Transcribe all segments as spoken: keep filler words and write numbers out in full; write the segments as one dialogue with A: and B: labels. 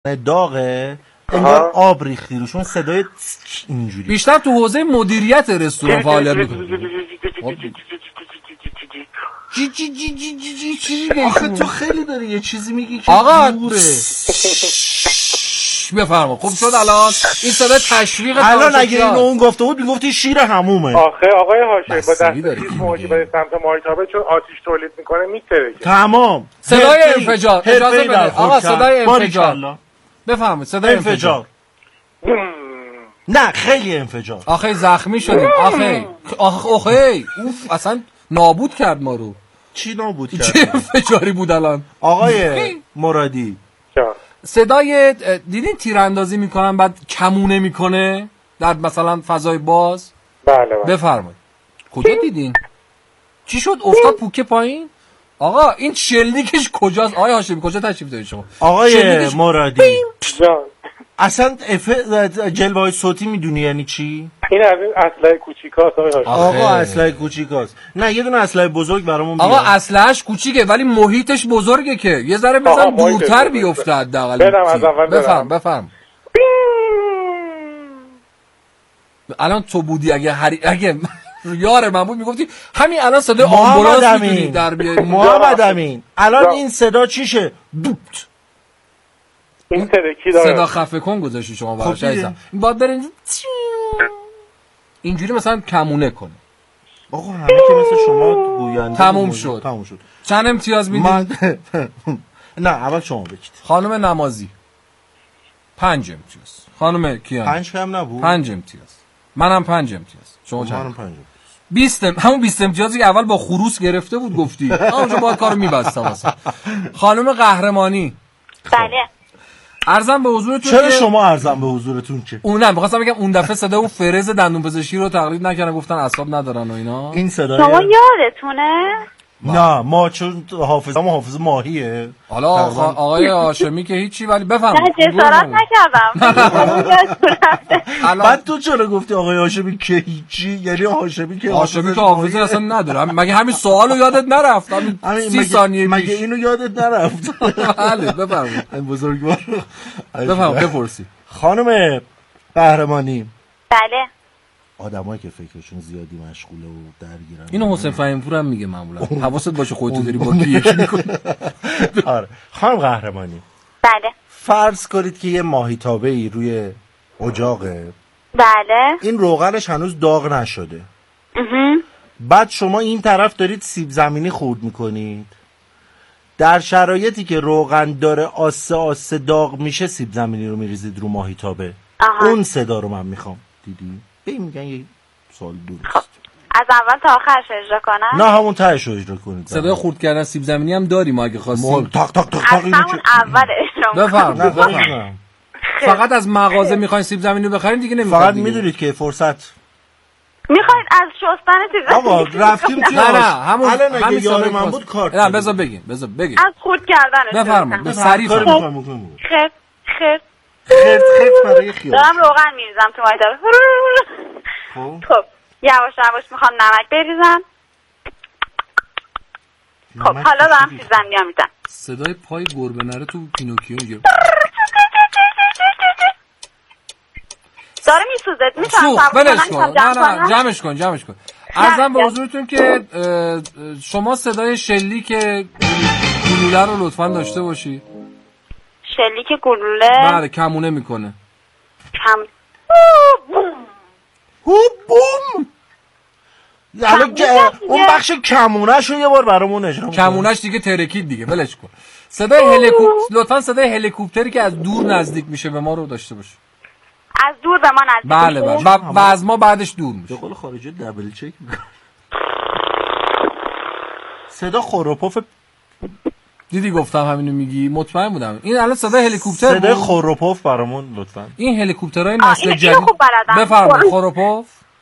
A: داغه انگار آب ریختی روشون، صدای اینجوری.
B: بیشتر تو حوزه مدیریت رستوران فعالیت میکنه. جی جی جی جی جی جی چی میگی؟
A: تو خیلی داری یه چیزی میگی که
B: آقا
A: دوره.
B: بفرما. خوب شد الان این صدای تشویق.
A: الان اگه اینو اون گفته بود میگفتی شیر همومه.
C: آخه آقای هاشمی با دست موجی برای سمت ماهیتابه چون آتیش تولید میکنه میترکه.
A: تمام.
B: صدای انفجار. اجازه بده آقا صدای انفجار. بفرمایید صدای انفجار.
A: نه خیلی انفجار.
B: آخه زخمی شدیم. آخه آخه آخه اوف اصلا نابود کرد ما رو.
A: چی نابود کرد؟
B: چه انفجاری بود الان؟
A: آقای مرادی
B: صدای دیدین تیراندازی میکنن بعد کمونه میکنه در مثلا فضای باز؟
C: بله بله.
B: بفرمایید. کجا دیدین؟ چی شد افتاد پوکه پایین؟ آقا این شلیکش کجاست؟ آقای هاشمی کجا تشریف دارید شما؟
A: آقای مرادی
C: جان
A: اصلا جلوه‌های صوتی میدونی یعنی چی؟
C: این از این اسلحه کوچیکاست آقای هاشمی.
A: آقا اسلحه کوچیکاست. نه یه دونه اسلحه بزرگ برامون بیار.
B: آقا اسلحه‌اش کوچیکه ولی محیطش بزرگه که یه ذره بزن دورتر بیفته حداقل.
C: برم از اول برم.
B: بفرم بفرم. الان تو بودی اگه هری اگه یار من بود میگفتی همین الان صدای آمبولانس میتونی در بیاری.
A: محمد امین الان این صدا چیشه؟ دوت.
C: این ترکی داره.
B: صدا خفه کن گذاشتی شما براش عزیزم. این باید بره اینجوری مثلا کمونه کنه.
A: آقا همه که مثل شما گوینده
B: تموم شد.
A: تموم شد.
B: چند امتیاز میدی؟
A: من... نه اول شما بگید.
B: خانم نمازی پنج امتیاز. خانم کیان
A: پنج کم نبود؟
B: پنج امتیاز. منم پنج امتیاز. شما چند؟
A: منم پنج.
B: بیست همون بیست امتیازی که اول با خروس گرفته بود گفتی. اونجا باید کارو میبستم واسه. خانم قهرمانی.
D: بله.
B: عرضم به حضورتون
A: چرا شما عرضم به حضورتون که
B: اون نه می‌خواستم بگم اون دفعه صدا اون فرز دندون پزشکی رو تقلید نکردن گفتن اعصاب ندارن و اینا.
A: این صدای
D: شما یادتونه؟
A: نه ما چون حافظه ما حافظه ماهیه.
B: حالا آقای هاشمی که هیچی ولی بفرمایید.
D: نه جسارت نکردم.
A: بعد تو چرا گفتی آقای هاشمی که هیچی؟ یعنی هاشمی که
B: هاشمی که حافظه اصلا نداره. مگه همین سوالو یادت نرفت؟ همین سی ثانیه
A: مگه اینو یادت نرفت؟
B: بله بفرمایید.
A: این بزرگوار.
B: بفرمایید بپرسی.
A: خانم قهرمانی.
D: بله.
A: آدمایی که فکرشون زیادی مشغوله و درگیرن.
B: اینو حسین فهیم‌پور هم میگه معمولا. حواست باشه خودت داری با کی یکی می‌کنی.
A: آره. خانم قهرمانی.
D: بله.
A: فرض کنید که یه ماهیتابه‌ای روی اجاقه.
D: بله.
A: این روغنش هنوز داغ نشده.
D: اها.
A: بعد شما این طرف دارید سیب زمینی خورد میکنید. در شرایطی که روغن داره آسه آسه داغ میشه سیب زمینی رو میریزید رو ماهیتابه. اون صدا رو من میخوام. دیدی؟ ببین میگن یه سوال درست.
D: از اول تا آخرش اجرا کنم؟
A: نه همون تهش رو اجرا کنید.
B: صدای خورد کردن سیب زمینی هم داریم اگه خواستیم.
A: تاق تاق تاق
D: از همون اول اجرا
B: بفرم بفرم. فقط از مغازه میخواین سیب زمینی رو بخرین دیگه نمیخواین.
A: فقط میدونید که فرصت
D: میخواید از شستن سیب زمینی.
A: آقا رفتیم که
B: نه نه همون
A: الان اگه یار من بود کارت.
B: نه بذار بگین بذار بگین.
D: از خورد کردنش.
B: بفرمایید سریع
D: خرد خرد
A: خرد خرد برای خیال.
D: دارم روغن میریزم تو ماهیتابه. خب خب یواش یواش میخوام نمک بریزم. خب حالا دارم سیب زمینی ها میدم.
B: صدای پای گربه نره تو پینوکیو میگه.
D: داره میسوزه. میتونم
B: بلش کن. نه نه جمعش کن جمعش کن. عرضم به حضورتون که شما صدای شلیک گلوله رو لطفاً داشته باشی.
D: شلیک گلوله؟
B: بله کمونه میکنه.
D: کم
A: هوب بوم. یعنی اون بخش کمونه‌شو یه بار برامون اجرا کن.
B: کمونه‌ش دیگه ترکید دیگه ولش کن. صدای هلیکوپتر لطفاً صدای هلیکوپتری که از دور نزدیک میشه به ما رو داشته باش.
D: از دور به ما نزدیک.
B: بله بله و از ما بعدش دور میشه.
A: به قول خارجی دبل چک میکنه. صدا خوروپوف.
B: دیدی گفتم همینو میگی مطمئن بودم. این الان صدای هلیکوپتر
A: صدای خوروپوف برامون لطفاً.
B: این هلیکوپترهای نسل جدید
D: بفرمایید.
B: خوروپوف.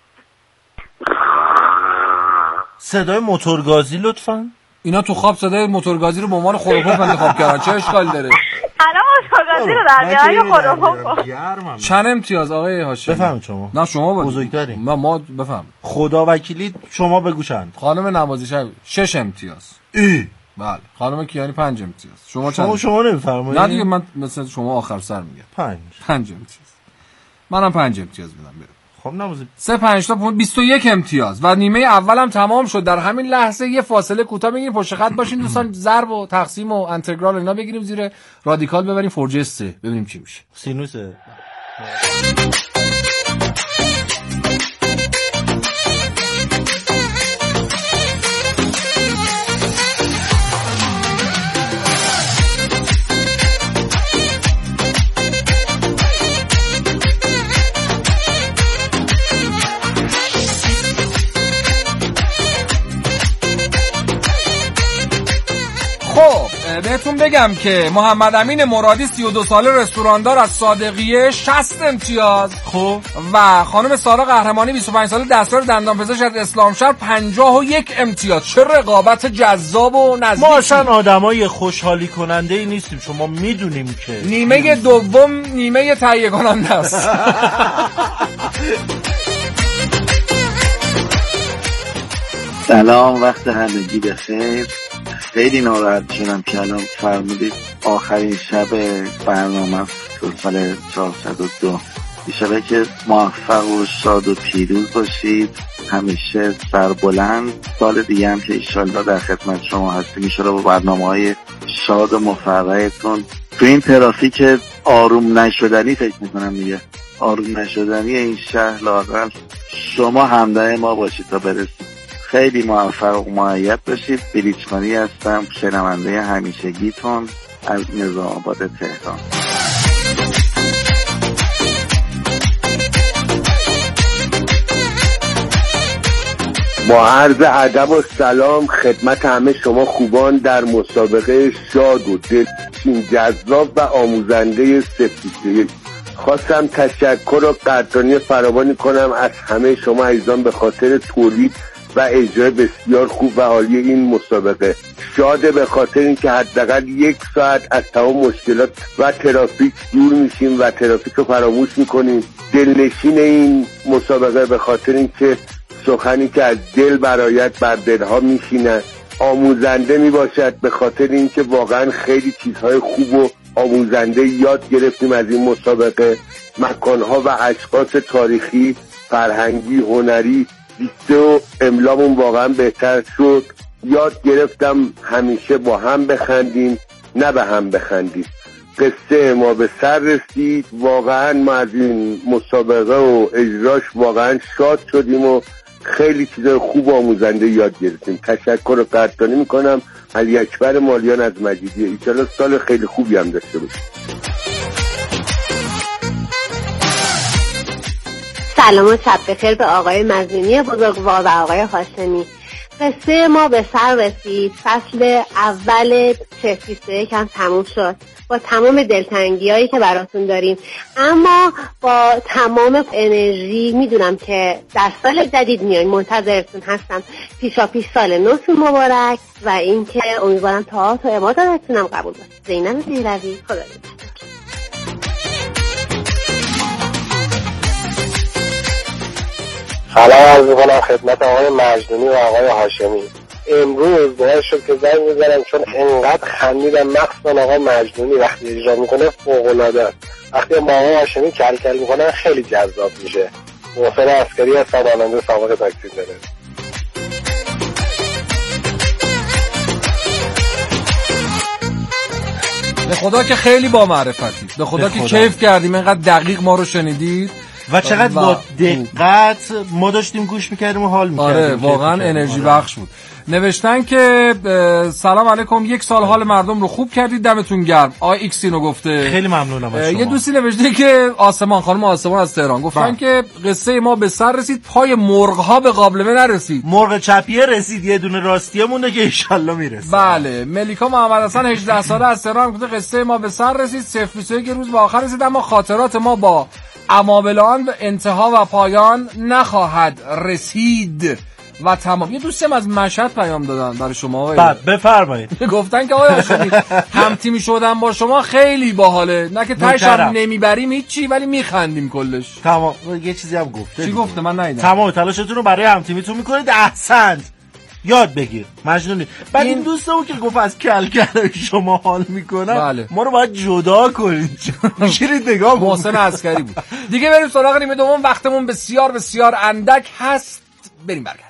A: صدای موتورگازی لطفاً.
B: اینا تو خواب صدای موتورگازی رو به عنوان خوروپوف انتخاب کردن. چه اشکالی داره؟
D: الان موتورگازی رو در میارن خوروپوف.
B: چند امتیاز آقای هاشمی؟
A: بفهم شما.
B: نه شما
A: بزرگترین.
B: ما ما بفهم.
A: خدا وکیلی شما بگو چند.
B: خانم نوازی شب شش امتیاز.
A: ای
B: بله خانم کیانی پنج امتیاز. شما چند؟
A: شما شما نمیفرمایید؟
B: نه دیگه من مثلا شما آخر سر میگم.
A: پنج.
B: پنج امتیاز. منم پنج امتیاز میدم بریم.
A: خب نموزید.
B: سه پنج تا بیست و یک امتیاز و نیمه اولم تمام شد. در همین لحظه یه فاصله کوتاه بگیریم پشت خط باشین دوستان، ضرب و تقسیم و انتگرال اینا بگیریم زیر رادیکال ببریم فورجه سه ببینیم چی میشه.
A: سینوسه.
B: خب بهتون بگم که محمد امین مرادی سی و دو ساله رستوراندار از صادقیه شصت امتیاز.
A: خب
B: و خانم سارا قهرمانی بیست و پنج ساله دستیار دندانپزشک از اسلامشهر پنجاه و یک امتیاز. چه رقابت جذاب و نزدیک.
A: ما اصلا آدمای خوشحالی کننده ای نیستیم، شما میدونیم که
B: نیمه دوم نیمه تهیه کننده است.
E: سلام، وقت همگی بخیر. خیلی ناراحت شدم که الان فرمودید آخرین شب برنامه تو سال چهارصد و دو. ایشالا که موفق و شاد و پیروز باشید، همیشه سربلند. سال دیگه هم که ایشالا در خدمت شما هستیم، ایشالا با برنامه های شاد و مفرحتون. تو این ترافیک آروم نشدنی فکر میکنم دیگه آروم نشدنی این شهر، لااقل شما همراه ما باشید تا برسید. خیلی موفق و مؤید باشید. بلیچخانی هستم، شنونده همیشگیتون از نظام آباد تهران.
F: با عرض ادب و سلام خدمت همه شما خوبان در مسابقه شاد و دلنشین جذاب و آموزنده سفید. خواستم تشکر و قدردانی فراوانی کنم از همه شما عزیزان به خاطر تولید و اجرای بسیار خوب و عالی این مسابقه. شاده به خاطر اینکه حداقل یک ساعت از تمام مشکلات و ترافیک دور میشیم و ترافیک رو فراموش میکنیم. دلنشین این مسابقه به خاطر اینکه سخنی که از دل برایت بر دلها میشینه. آموزنده میباشد به خاطر اینکه واقعا خیلی چیزهای خوب و آموزنده یاد گرفتیم از این مسابقه. مکانها و اشخاص تاریخی، فرهنگی، هنری، دیکته و املامون واقعا بهتر شد. یاد گرفتم همیشه با هم بخندیم نه به هم بخندیم. قصه ما به سر رسید. واقعا ما از این مسابقه و اجراش واقعا شاد شدیم و خیلی چیزای خوب و آموزنده یاد گرفتیم. تشکر و قدردانی میکنم از اکبر مالیان از مجیدیه. ایشالا سال خیلی خوبی هم داشته باشیم.
G: سلام و شب بخیر به آقای مزینی بزرگوار و آقای هاشمی. قصه ما به سر رسید. فصل اول صفر بیست و یک هم تموم شد با تمام دلتنگی هایی که براتون داریم، اما با تمام انرژی میدونم که در سال جدید میایم. منتظرتون هستم. پیشا پیش سال نوتون مبارک و اینکه امیدوارم تا تو عبادتتونم قبول باشه. زینب زیروی، خدا نگهدار.
H: سلام عرض می‌کنم خدمت آقای مجدونی و آقای هاشمی. امروز باید شد که زنگ میزنم چون انقدر خندیدم، مخصوصا آقای مجدونی وقتی اجرا میکنه فوق‌العاده است. وقتی با آقای هاشمی کل کل میکنه خیلی جذاب میشه. محسن عسکری از راننده سابق تاکسی داره.
B: به خدا که خیلی با معرفتی، به خدا که کیف کردیم، اینقدر دقیق ما رو شنیدید
A: و چقدر با دقت ما داشتیم گوش میکردیم و حال میکردیم.
B: آره واقعا انرژی بخش بود. نوشتن که سلام علیکم، یک سال حال مردم رو خوب کردید، دمتون گرم. آقای ایکس اینو گفته.
A: خیلی ممنونم از شما.
B: یه دوستی نوشته که آسمان، خانم آسمان از تهران گفتن با. که قصه ما به سر رسید، پای مرغ ها به قابلمه نرسید.
A: مرغ چپیه رسید، یه دونه راستیه مونده که ان شاءالله میرسه.
B: بله. ملیکا محمد حسن هجده ساله از تهران گفته قصه ما به سر رسید، صفر بیست و یک روز به آخر رسید، اما خاطرات ما با امابل آن به انتها و پایان نخواهد رسید و تمام. یه دوستم از مشهد پیام دادن برای شما آقای.
A: بعد بفرمایید.
B: گفتن که آقای هاشمی هم تیمی شدن با شما خیلی باحاله، نه که تاش هم نمیبریم هیچی ولی میخندیم کلش.
A: تمام. یه چیزی هم گفته.
B: چی گفته؟ من ندیدم.
A: تمام تلاشتون رو برای هم تیمیتون میکنید، احسنت. یاد بگیر مجنونی. بعد این دوستمون که گفت از کلکلای شما حال میکنن بله. ما رو باید جدا کنید. میشید نگاه
B: محسن عسکری بود. دیگه بریم سراغ نیمه دوم. وقتمون بسیار بسیار اندک هست. بریم برگردیم.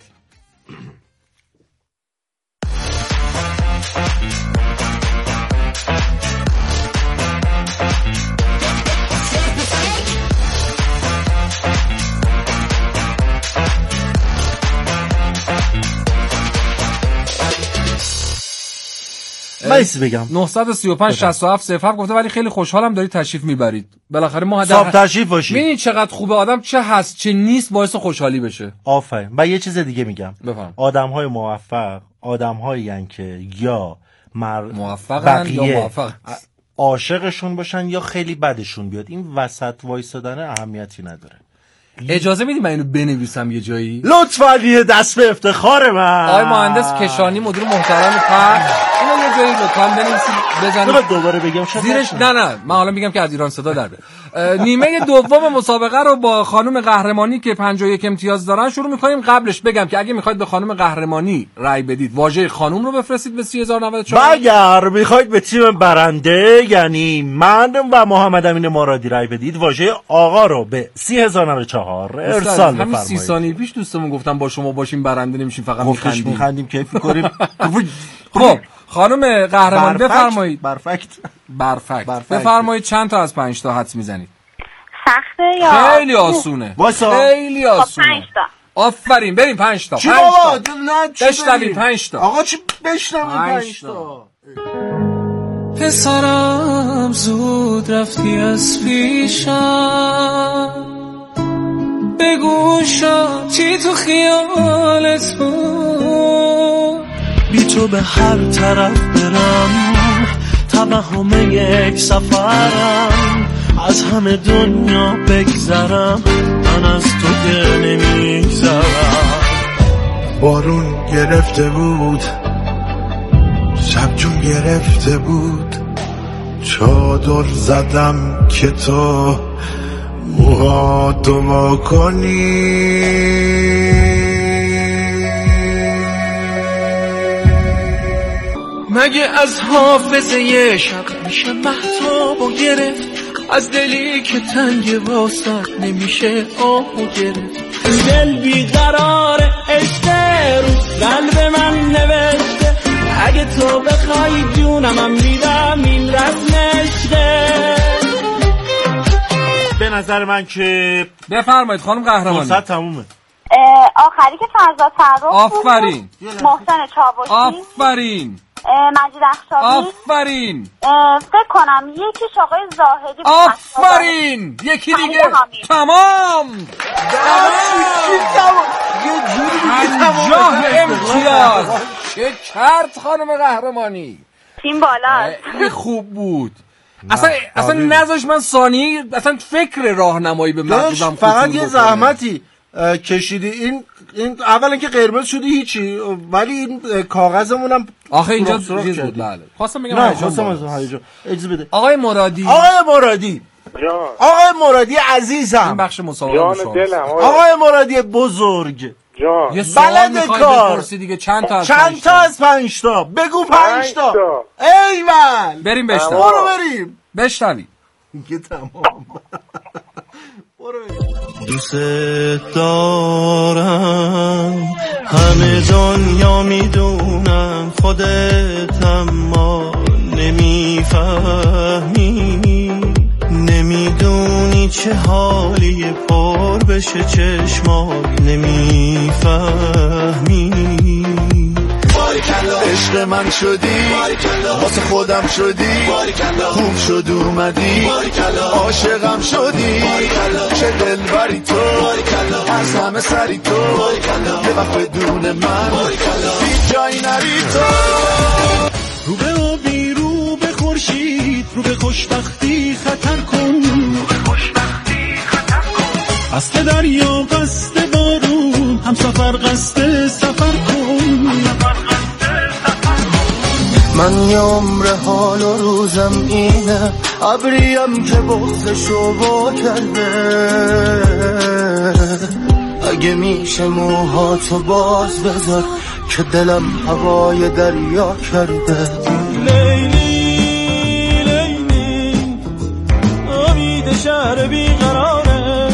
A: مایسی بگم
B: نه سه پنج شصت و هفت صفر گفته ولی خیلی خوشحالم دارید تشریف میبرید. بالاخره ما
A: صاحب تشریف باشید.
B: ببینید چقدر خوبه آدم چه هست چه نیست باعث خوشحالی بشه.
A: آفرین. و یه چیز دیگه میگم.
B: بفهم.
A: آدم‌های موفق آدم‌هایی ان که یا مر...
B: موفقن یا موفق
A: عاشقشون باشن یا خیلی بدشون بیاد. این وسط وایسادن اهمیتی نداره.
B: اجازه میدی من اینو بنویسم یه جایی؟
A: لطفاً یه دست به افتخار من.
B: آقای مهندس کشانی مدیر محترم پخش اینو یه جایی لطفاً بنویسید بزنید.
A: دوباره بگم
B: زیرش نه نه من حالا میگم که از ایران صدا در بیاد. نیمه دوم مسابقه رو با خانم قهرمانی که پنجاه و یک امتیاز دارن شروع می‌کنیم. قبلش بگم که اگه می‌خواید به خانم قهرمانی رای بدید واژه خانم رو بفرستید به سه هزار و نود و چهار.
A: اگر می‌خواید به تیم برنده یعنی من و محمد امین مرادی رای بدید واژه آقا رو به سه هزار و نود و چهار ارسال بفرمایید.
B: همین سی ثانیه پیش دوستمون گفتم با شما باشیم برنده نمیشیم فقط
A: می‌خندیم می‌خندیم کیف می‌کنیم.
B: خب خانم قهرمان بفرمایید.
A: برفکت
B: برفکت بفرمایید چند تا از پنج تا حدس میزنید؟
D: سخته یا
B: خیلی آسونه.
A: واسه
B: خیلی آسونه.
D: پنج تا.
B: آفرین بریم پنج تا.
A: چی بابا نه
B: بشنویم پنج تا.
A: آقا چی بشنویم پنج تا.
I: پسرم زود رفتی از پیشم بگو شاتی تو خیالت بود بی تو به هر طرف برم توهم یک سفرم از همه دنیا بگذرم من از تو که نمیگذرم
J: بارون گرفته بود شب جون گرفته بود چادر زدم که تو موهاتو وا کنی
I: مگه از حافظه یه شب میشه مهتاب و گرفت از دلی که تنگ واسط نمیشه آهو گرفت دل بیقرار عشق رو قلب من نوشته اگه تو بخوای جونم هم میدم این رسم عشقه.
A: به نظر من که
B: بفرمایید خانم قهرمانی
A: فرصت تمومه.
D: آخری که فرزاد فرخ
B: آفرین
D: محسن چاوشی
B: آفرین
D: مجید اخشابی
B: آفرین
D: فکر کنم یکیش آقای زاهدی
B: آفرین یکی دیگه تمام
A: یه جوری
B: پنجاه امتیاز چه کرد خانم قهرمانی
D: تیم بالا
B: خیلی خوب بود. اصلا اصلا نذاش من ثانیه اصلا فکر راهنمایی به مغزم
A: فقط یه زحمتی کشیدی. این این اولا که قرمز شدی هیچی ولی این کاغذمون هم
B: آخه اینجا چیز بود. بله خواستم بگم
A: نه خواستم از هیجان اجازه بده.
B: آقای مرادی
A: آقای مرادی
C: جان
A: آقای مرادی عزیزم
B: این بخش مسابقه
C: جان دلم
A: آقای مرادی بزرگ
C: جان
B: یه سوال میخوای بپرسی دیگه چند تا از
A: چند تا از پنج تا بگو پنج تا ایول
B: بریم بشنویم
A: برو بریم
B: بشنویم
A: دیگه تمام برو
I: دوست دارم همه دنیا میدونم خودت اما نمیفهمی نمیدونی چه حالی پر بشه چشمات نمیفهمی عشق من شدی واسه خودم شدی خوب شد اومدی عاشقم شدی چه دل بری تو از همه سری تو یه وقت بدون من بی جایی نری تو رو به آبی رو به خورشید رو به خوشبختی خطر کن قصد دریا قصد بارون هم سفر قصد سفر کن من یه عمر حال و روزم اینه ابریم که بغضشو با کرده اگه میشه موهاتو باز بذار که دلم هوای دریا کرده. لیلی لیلی امید شهر بیقراره،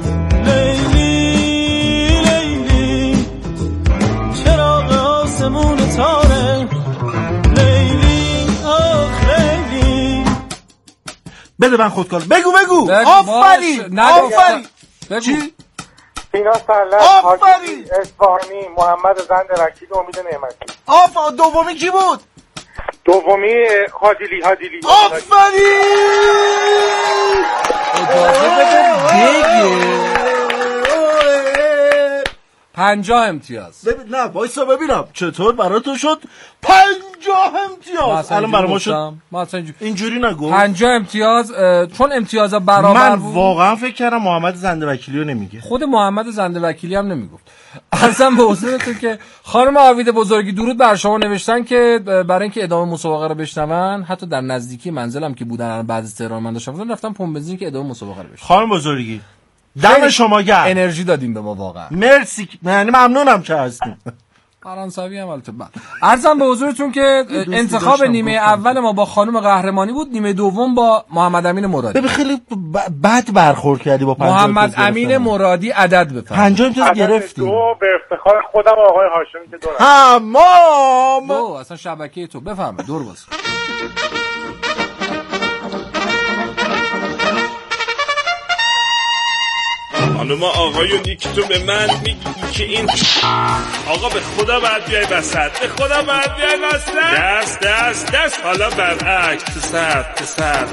I: لیلی لیلی چراغ آسمون تاره، لیلی آخ لیلی.
A: بده من خودکار. بگو بگو. آفرین آفرین. چی؟
C: سینا سرلب،
A: آفرین
C: اصفهانی، محمد زند وکیل، امید نعمتی.
A: آفرین. دومی کی بود؟
C: دومی حادیلی حادیلی.
A: آفرین.
B: اجازه بده پنجاه امتیاز.
A: ببین نه وایسا ببینم چطور برای تو شد پنجاه امتیاز. الان برای ما شد اینجوری نگو.
B: پنجاه امتیاز چون امتیاز برابر
A: من
B: بود.
A: واقعا فکر کردم محمد زنده وکیلی رو نمیگه.
B: خود محمد زنده وکیلی هم نمیگفت. اصلا به حضورتون که خانم آوید بزرگی درود بر شما نوشتن که برای اینکه ادامه مسابقه رو بشنون حتی در نزدیکی منزلم که بودن الان بعد از تهران من داشتم رفتم پمپ بنزین که ادامه مسابقه رو بشنون.
A: خانم بزرگی دم شما گرم.
B: انرژی دادیم به ما واقعا.
A: مرسی. یعنی ممنونم که هستیم.
B: فرانسوی هم البته. عرضم به حضورتون که انتخاب نیمه اول ما با خانم قهرمانی بود، نیمه دوم با محمد امین مرادی.
A: ببین خیلی بد برخورد کردی با پنجاه
B: محمد امین مرادی عدد بفرم.
A: پنجاه امتیاز گرفتی.
C: دو به افتخار خودم آقای هاشمی که دو
A: تمام.
B: دو اصلا شبکه تو بفرم دور باز.
K: خانم آقایونی که تو به من میگی که این آقا به خدا باید بیای وسط، به خدا باید بیای وسط. دست دست دست حالا برعکس تو سر تو سر.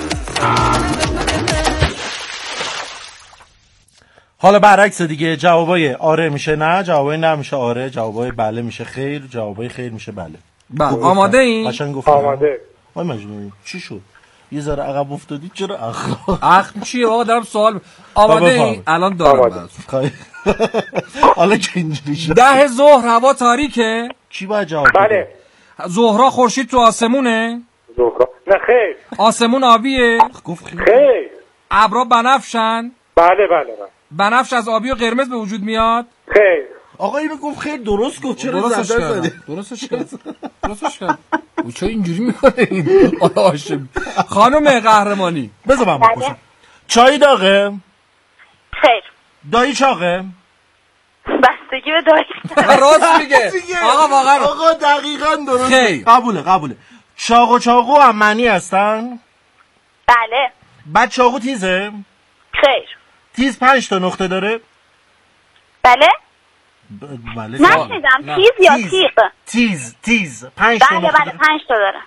A: حالا برعکس دیگه. جوابای آره میشه نه، جوابای نه میشه آره، جوابای بله میشه خیر، جوابای خیر میشه بله.
B: بله آماده این؟
A: قشنگ گفتم.
C: آماده.
A: آی مجنون چی شد؟ یه ذره عقب افتادی چرا اخ؟
B: اخ چیه آقا دارم سوال. آماده این؟ الان دارم براتون.
A: حالا که اینجوری شد.
B: ده ظهر هوا تاریکه؟
A: کی باید جواب بده؟
C: بله.
B: ظهرا خورشید تو آسمونه؟
C: ظهرا نه خیر.
B: آسمون آبیه؟
A: گفت خیر.
C: خیر.
B: ابرا بنفشن؟
C: بله بله بله.
B: بنفش از آبی و قرمز به وجود میاد؟
C: خیر.
A: آقا اینو گفت خیر درست گفت. چرا
B: درستش کردم درستش کردم درستش کردم. او چه اینجوری میکنه این آقا هاشمی؟ خانم قهرمانی
A: بذار من بپرسم چای داغه؟
D: خیر.
A: دایی چاقه؟
D: بستگی به دایی.
B: راست میگه آقا واقعا.
A: آقا دقیقاً درست.
B: خیر.
A: قبوله قبوله. چاق و چاقو هم معنی هستن؟
D: بله.
A: بعد چاقو تیزه؟
D: خیر.
A: تیز پنج تا نقطه داره؟
D: بله.
A: بله.
D: نشیدم. تیز یا تیغ؟
A: تیز تیز پنج تا
D: بله بله پنج تا داره.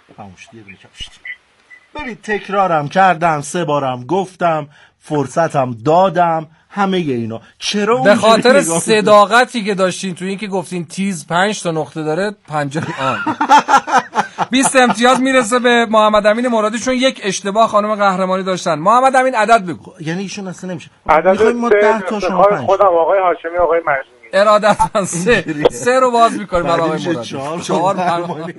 A: ببین تکرارم کردم، سه بارم گفتم، فرصتم دادم، همه اینا. چرا
B: به خاطر صداقتی که داشتین تو این که گفتین تیز پنج تا نقطه داره پنجاه آن بیست امتیاز میرسه به محمد امین مرادی چون یک اشتباه خانم قهرمانی داشتن. محمد امین عدد بگو.
A: یعنی ایشون اصلا نمیشه.
C: عدد سه خودم آقای هاشمی آقای مجنونی.
B: ارادتاً سه سه رو باز میکنیم برای آقای مرادی. چهار چهار قهرمانی.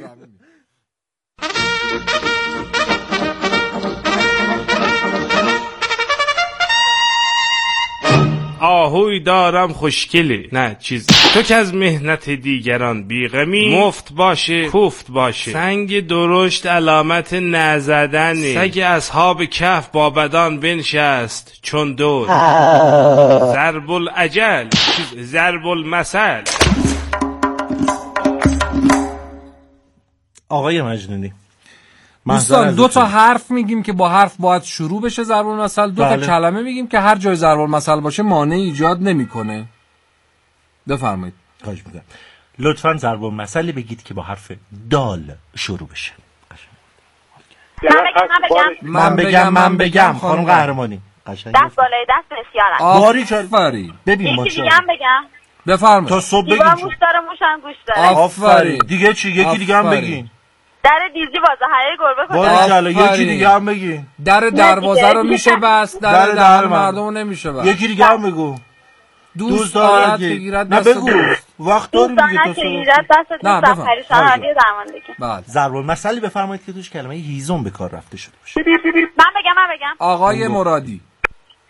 K: آهوی دارم خوشگله نه چیز تو که از مهنت دیگران بیغمی مفت باشه کوفت باشه سنگ درشت علامت نزدنه سگ اصحاب کهف با بدان بنشست چون دور ضرب العجل ضرب المثل.
A: آقای مجنونی
B: دوستان دو تا حرف میگیم که با حرف باید شروع بشه ضرب المثل، دو بله. تا کلمه میگیم که هر جای ضرب المثل باشه مانع ایجاد نمیکنه. بفرمایید.
A: خواهش می‌کنم لطفاً ضرب المثلی بگید که با حرف دال شروع بشه.
D: من
A: بگم من بگم من بگم خانم قهرمانی
D: دست بالای دست بسیارم.
A: باری چال ببین ما
D: چی دیگه هم بگم؟
B: بفرمایید.
A: تا صبح بگین.
D: موش داره موشم گوش داره.
A: آفرین. دیگه چی؟ یکی دیگه هم بگین.
D: در دیزی بازه هره گربه
A: خدا. باری یکی دیگه هم بگین.
B: در دروازه رو میشه بس، در در مردم میشه بس.
A: یکی دیگه هم بگو.
B: دوست دارد بگیرد
A: نه بگو وقت داریم دیگه تو
D: بگیرد دست نه بفرمایید. پریشان درماندگی.
A: بله. ضرب المثلی بفرمایید که توش کلمه هیزم به کار رفته شده باشه.
D: من بگم من بگم
B: آقای مرادی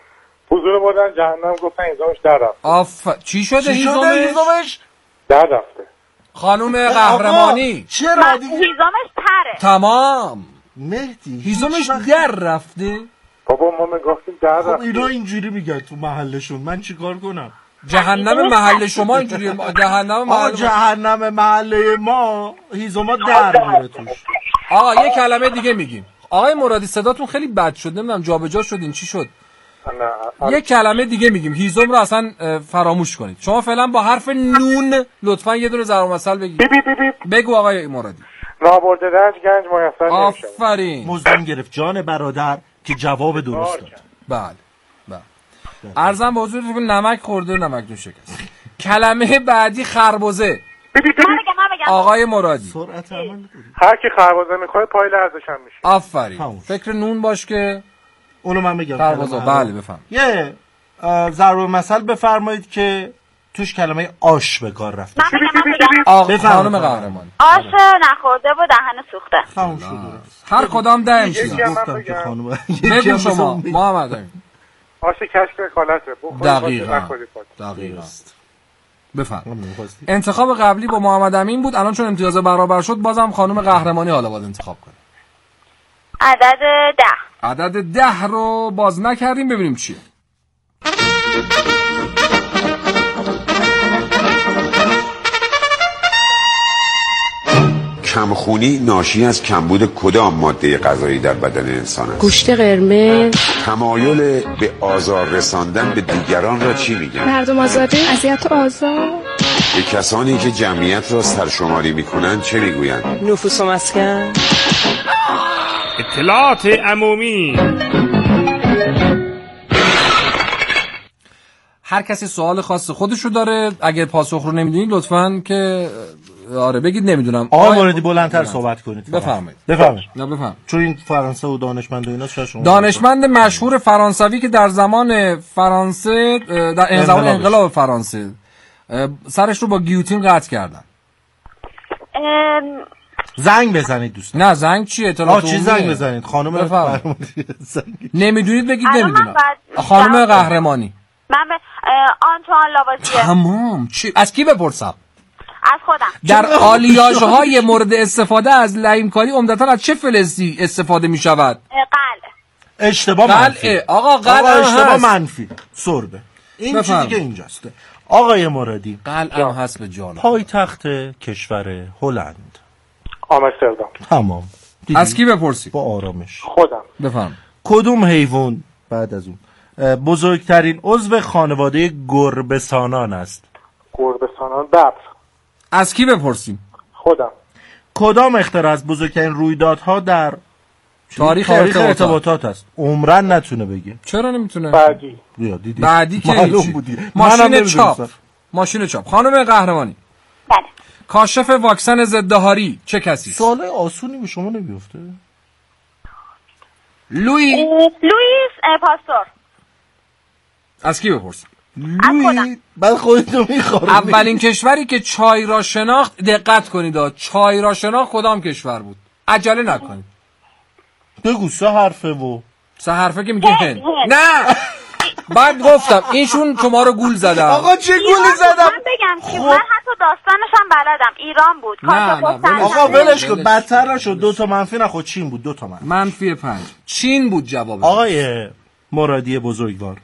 C: حضور بردن جهنم گفتن هیزمش در رفته.
B: آف چی شده هیزمش؟
C: در رفته.
B: خانم قهرمانی
D: چرا دیگه هیزمش تره؟
B: تمام.
A: مهدی
B: هیزمش در رفته؟
C: بابا ما میگفتیم در رفته.
A: خب اینا اینجوری میگن تو محلشون، من چیکار کنم؟
B: جهنم محل شما اینجوریه. جهنم محل
A: جهنم محله ما هیزما در میره توش.
B: آقا یه کلمه دیگه میگیم. آقای مرادی صداتون خیلی بد شد، نمیدونم جابجا شدین چی شد. یه کلمه دیگه میگیم، هیزم رو اصلا فراموش کنید. شما فعلا با حرف نون لطفا یه دونه ضرب مثل بگید.
C: بی بی بی بی.
B: بگو آقای مرادی.
C: نابرده رنج گنج میسر نمیشه.
B: آفرین.
A: مزدون گرفت جان برادر که جواب درست داد.
B: بله بله. عرضم به حضورتون نمک خورده نمک نوش شکست. کلمه بعدی خربزه. آقای مرادی.
A: سرعت عمل
C: هر کی خربزه میخوره پای لرزش هم میشه.
B: آفرین. فکر نون باش که
A: اونو من بگم.
B: خربزه بله بفهم.
A: یه ضرب مثل بفرمایید که توش کلمه آش به کار رفته.
B: آقا خانم قهرمان.
D: آش نخورده و دهن سوخته.
A: تموم شد.
B: هر کدام ده امتیاز.
A: گفتم که خانم
B: بگو شما محمد امین.
C: آش کشک خالته.
B: دقیقاً. دقیقاً. بفهم. انتخاب قبلی با محمد امین بود، الان چون امتیاز برابر شد بازم خانم قهرمانی حالا باید انتخاب کنه.
D: عدد ده.
B: عدد ده رو باز نکردیم، ببینیم چیه.
L: کمخونی ناشی از کمبود کدام ماده غذایی در بدن انسان است؟
M: گوشت قرمز.
L: تمایل به آزار رساندن به دیگران را چی میگن؟
M: مردم آزادی، اذیت و آزار.
L: به کسانی که جمعیت را سرشماری میکنند چه میگویند؟
M: نفوس و مسکن.
K: اطلاعات عمومی.
B: هر کسی سوال خاص خودشو داره، اگر پاسخ رو نمیدونید لطفاً که آره بگید نمیدونم.
A: آقای موردی بلندتر صحبت کنید.
B: بفرمایید.
A: بفرمایید.
B: نه بفرمایید.
A: چون این فرانسه و دانشمند و اینا شما
B: دانشمند مشهور فرانسوی که در زمان فرانسه در زمان انقلاب فرانسه سرش رو با گیوتین قطع کردن.
A: زنگ بزنید دوست.
B: نه زنگ چیه؟ اطلاعات
A: عمومی. چی زنگ بزنید؟ خانم قهرمانی.
B: نمیدونید بگید نمیدونم. خانم قهرمانی.
D: من به آنتوان لاوازیه.
B: تمام. چی؟ از کی بپرسم؟
D: از خودم.
B: در آلیاژهای مورد استفاده از لئیمکاری عمدتاً از چه فلزی استفاده می شود؟
D: قلع.
A: اشتباه منفی.
B: آقا قلع
A: اشتباه منفی. سربه. این چیزی که اینجاست. آقای مرادی.
B: قلع هم هست به جان.
A: پایتخت کشور هلند.
C: آمستردام.
A: تمام.
B: از کی بپرسی؟
A: با آرامش.
C: خودم.
B: بفهم.
A: کدوم حیوان بعد از اون بزرگترین عضو خانواده گربه‌سانان است؟
C: گربه‌سانان ببر.
B: از کی بپرسیم؟
C: خودم.
A: کدام اختراع از بزرگترین رویدادها در
B: تاریخ,
A: تاریخ
B: ارتباطات.
A: ارتباطات است؟ عمرن نتونه بگه.
B: چرا نمیتونه؟
C: بعدی.
A: بیا دیدی.
B: بعدی که
A: معلوم بودی.
B: ماشین چاپ. ماشین چاپ. خانم قهرمانی.
D: بله.
B: کاشف واکسن ضدهاری چه کسی؟
A: سوال آسونی به شما نمیفته؟
B: لوئی.
D: لوئیس پاستور.
B: از کی بپرسم؟
A: لوئی. بعد خودتو میخوری.
B: اولین کشوری که چای را شناخت، دقت کنید، چای را شناخت کدام کشور بود؟ عجله نکنید.
A: بگو سه حرفه و
B: سه حرفه که میگه هند. نه بعد گفتم اینشون شما رو گول زدم.
A: آقا چه گولی زدم؟
D: من بگم که من حتی داستانش هم بلدم. ایران بود.
B: نه نه
A: آقا ولش کن. بدتر نشد. دو تا منفی نخود. چین بود. دو تا منفی.
B: منفی پنج. چین بود جواب.
A: آقای مرادی بزرگوار،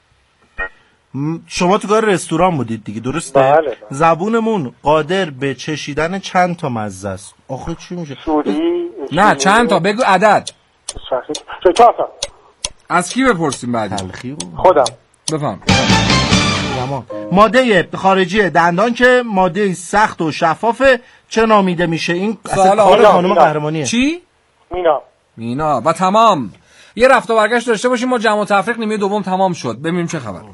A: شما تو کار رستوران بودید دیگه درسته؟
C: بله.
A: زبونمون قادر به چشیدن چند تا مزه است؟ آخه چی میشه؟
C: سوری.
B: نه چند تا بگو عدد.
C: چه چهار تا.
B: از کی بپرسیم بعد؟
A: تلخی
C: خودم.
B: بفهم.
A: ماده خارجی دندان که ماده سخت و شفافه چه نامیده میشه؟ این اصلا کار خانم قهرمانیه.
B: چی؟
C: مینا.
B: مینا. و تمام. یه رفت و برگشت داشته باشیم. ما جمع و تفریق نیمه دوم تمام شد. ببینیم چه خبر.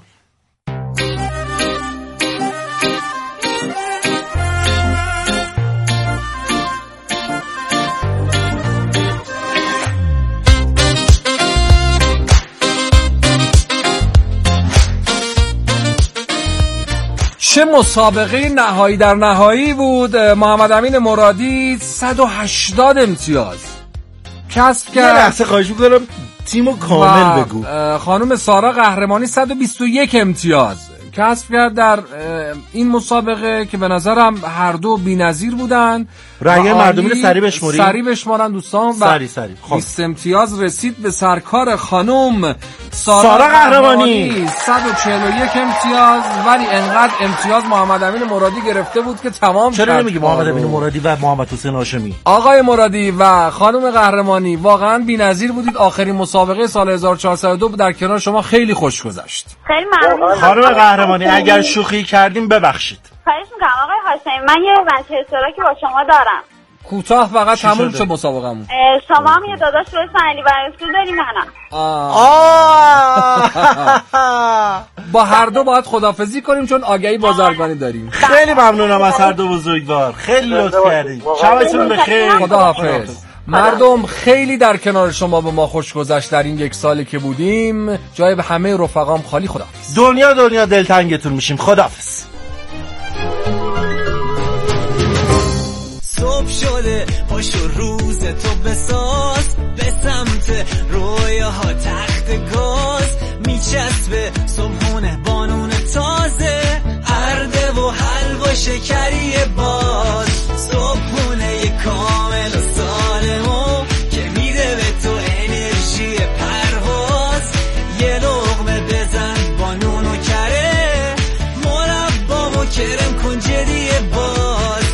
B: چه مسابقه نهایی در نهایی بود. محمد امین مرادی صد و هشتاد امتیاز کسب کرد.
A: یه لحظه خواهش می‌کنم تیمو کامل بگو.
B: خانم سارا قهرمانی صد و بیست و یک امتیاز کسب کرد در این مسابقه که به نظرم هر دو بی‌نظیر بودن.
A: رأی مردمی رو سریع بشماریم.
B: سریع بشمارن دوستان.
A: سریع سریع.
B: خب بیست امتیاز رسید به سرکار خانم
A: سارا, سارا قهرمانی
B: صد و چهل و یک امتیاز. ولی انقدر امتیاز محمد امین مرادی گرفته بود که تمام.
A: چرا نمیگی محمد امین مرادی و محمد حسین هاشمی؟
B: آقای مرادی و خانم قهرمانی واقعا بی‌نظیر بودید. آخرین مسابقه سال هزار و چهارصد و دو در کنار شما خیلی خوش گذشت.
D: خیلی ممنون
A: خانم قهرمانی. اگر شوخی کردیم ببخشید.
D: خواهش می‌کنم آقای هاشمی. من یه بچه اشتراکی با شما دارم.
B: کوتاه فقط تموم شد مسابقمون.
D: شما هم یه داداش به اسم علی برسکو داری منم.
B: با هر دو باید خدافظی کنیم چون آگهی بازرگانی داریم.
A: خیلی ممنونم از هر دو بزرگوار. خیلی لطف کردید. شبتون بخیر.
B: خداحافظ. مردم خیلی در کنار شما به ما خوش گذشت در این یک سالی که بودیم. جای به همه رفقام خالی. خداحافظ.
A: دنیا دنیا دلتنگتون میشیم. خداحافظ.
N: صبح شده پاشو روز تو بساز به سمت رویاها تخت گاز میچسبه صبحونه بانون تازه ارده و حلوا شکری باز صبحونه کامل و سالمو که میده به تو انرژی پرواز یه لقمه بزن با نون و کره مربا و کرم کن جدی باز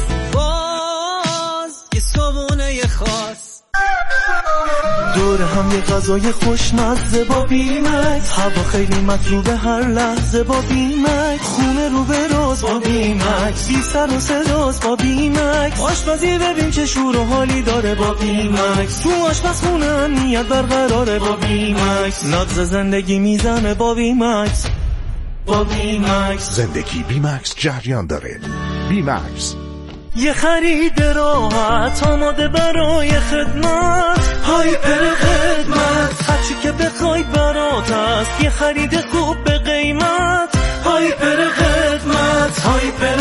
O: دور هم یه غذای خوشمزه با بیمکس هوا خیلی مطلوبه هر لحظه با بیمکس خونه رو به راز با بیمکس بی سر و صداست با بیمکس آشپزی ببین چه شور و حالی داره با بیمکس تو آشپزخونه امنیت برقراره با بیمکس نبض زندگی میزنه با بیمکس با بیمکس
J: زندگی بیمکس جریان داره. بیمکس
O: یه خرید راحت آماده برای خدمت هایپر خدمت هرچی که بخواید برات هست یه خرید خوب به قیمت هایپر خدمت هایپر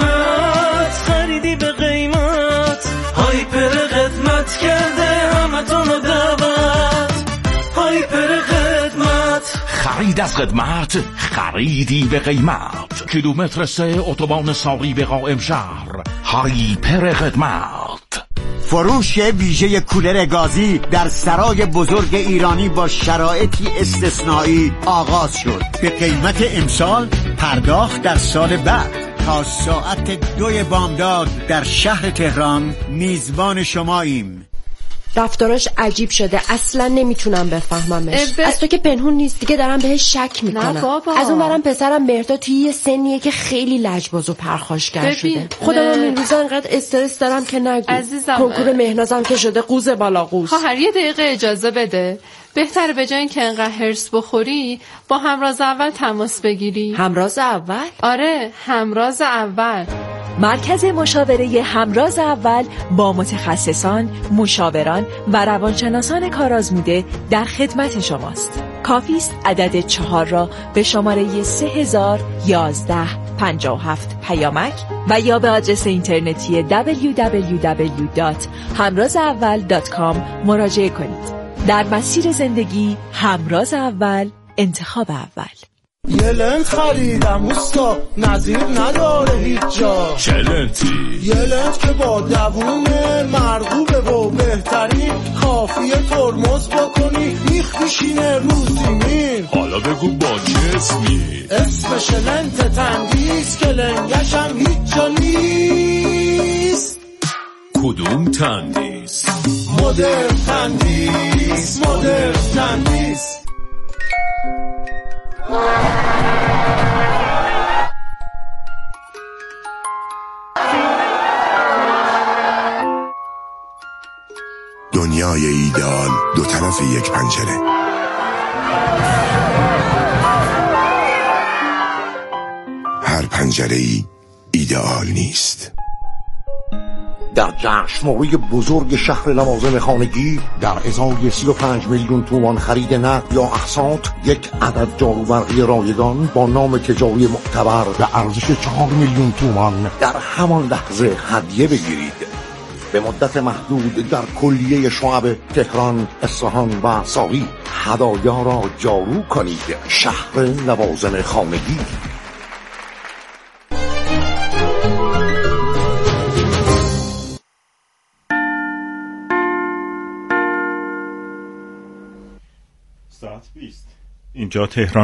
O: خدمت خریدی به قیمت هایپر خدمت کرده همتون دعوت هایپر خدمت
P: خرید از خدمت خریدی به قیمت کیلومتر سه اتوبان ساقی به قائم شهر هایپر خدمت
Q: فروش ویژه کولر گازی در سرای بزرگ ایرانی با شرایطی استثنایی آغاز شد به قیمت امسال پرداخت در سال بعد تا ساعت دوی بامداد در شهر تهران میزبان شماییم.
R: رفتاراش عجیب شده اصلا نمیتونم بفهممش ب... از تو که پنهون نیست دیگه دارم بهش شک میکنم. از اون برم پسرم مهرداد توی یه سنیه که خیلی لجباز و پرخاشگر شده. خودم هم این روزا انقدر استرس دارم که نگو. کنکور مهنازم که شده قوز بالا قوز.
S: خواهر یه دقیقه اجازه بده. بهتره به جای اینکه انقدر هرس بخوری با همراز اول تماس بگیری.
R: همراز اول؟
S: آره همراز اول.
T: مرکز مشاوره همراز اول با متخصصان، مشاوران و روانشناسان کارآزموده در خدمت شماست. کافی است عدد چهار را به شماره سه هزار یازده پنجاه و هفت پیامک و یا به آدرس اینترنتی دبلیو دبلیو دبلیو دات همراز اول دات کام مراجعه کنید. در مسیر زندگی همراز اول، انتخاب اول.
O: یه لنت خریدم اوستا نظیر نداره هیچ جا.
P: چه لنتی؟
O: یه لنت که با دوونه مرغوبه و بهترین کافیه ترمز بکنی میخ میشینه رو زمین.
P: حالا بگو با چه اسمی؟
O: اسمش لنت تندیس که لنگشم هیچ جا نیست.
P: کدوم تندیس؟
O: مدر تندیس مدر تندیس.
J: دنیای ایدئال دو طرف یک پنجره. هر پنجره‌ای ایدئال نیست.
U: در جشنواره بزرگ شهر لوازم خانگی در ازای سی و پنج میلیون تومان خرید نقد یا اقساط یک عدد جاروبرقی رایگان با نام تجاری معتبر به ارزش چهار میلیون تومان در همان لحظه هدیه بگیرید. به مدت محدود در کلیه شعب تهران، اصفهان و ساری هدایا را جارو کنید. شهر لوازم خانگی.
E: ساعت بیست اینجا تهران